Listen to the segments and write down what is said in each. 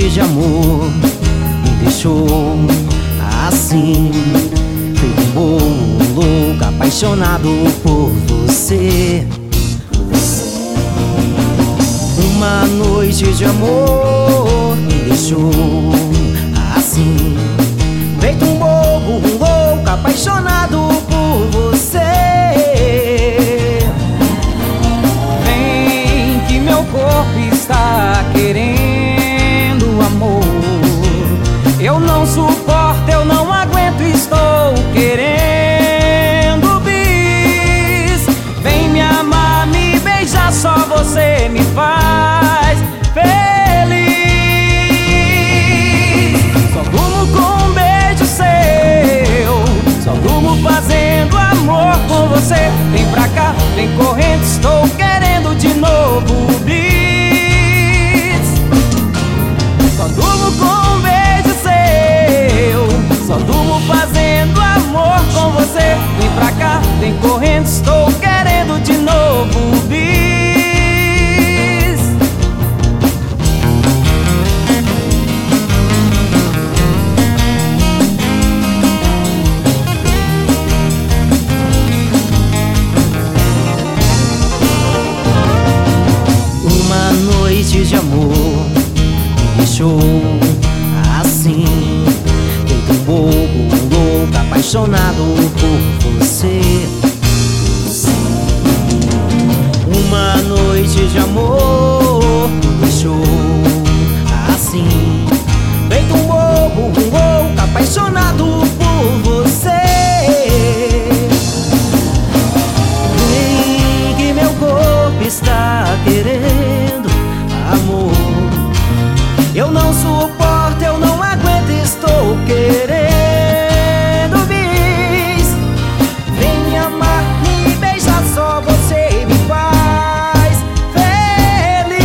noite de amor me deixou assim, feito um bobo louco, apaixonado por você. Uma noite de amor me deixou assim, feito um bobo louco, apaixonado por você. Vem que meu corpo está querendo amor. Eu não suporto, eu não aguento, estou querendo bis. Vem me amar, me beijar, só você me faz feliz. Só durmo com um beijo seu, só durmo fazendo amor com você. Vem pra cá, vem correndo, estou querendo de novo bis. Só durmo com um beijo seu, só durmo fazendo amor com você. Vem pra cá, vem correndo, estou querendo de novo bis. Uma noite de amor me deixou assim, feito um bobo louco, apaixonado por você. Uma noite de amor me deixou assim, feito um bobo louco, apaixonado por você. Vem que meu corpo está querendo amor. Eu não suporto, eu não aguento, estou querendo bis. Vem me amar, me beijar, só você me faz feliz.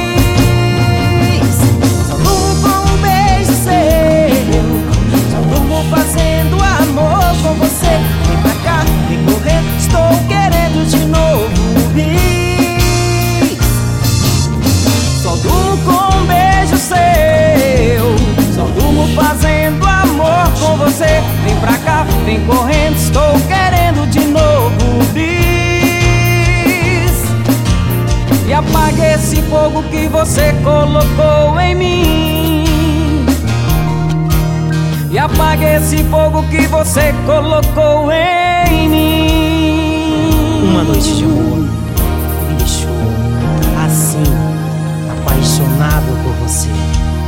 Só durmo com um beijo seu, só durmo fazendo amor com você. Vem pra cá, vem correndo, estou querendo de novo bis. Só durmo com um beijo seu, só durmo fazendo amor com você. Vem pra cá, vem correndo, estou querendo de novo bis. E apague esse fogo que você colocou em mim. E apague esse fogo que você colocou em mim. Uma noite de amor me deixou assim, apaixonado por você.